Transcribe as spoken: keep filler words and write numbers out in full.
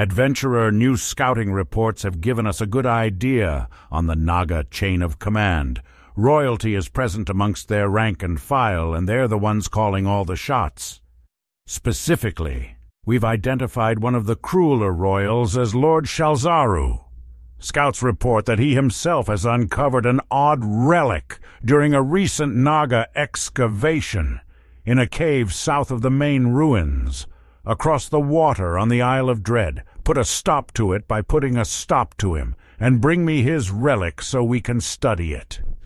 Adventurer new scouting reports have given us a good idea on the Naga chain of command. Royalty is present amongst their rank and file, and they're the ones calling all the shots. Specifically, we've identified one of the crueler royals as Lord Shalzaru. Scouts report that he himself has uncovered an odd relic during a recent Naga excavation in a cave south of the main ruins, across the water on the Isle of Dread. Put a stop to it by putting a stop to him, and bring me his relic so we can study it.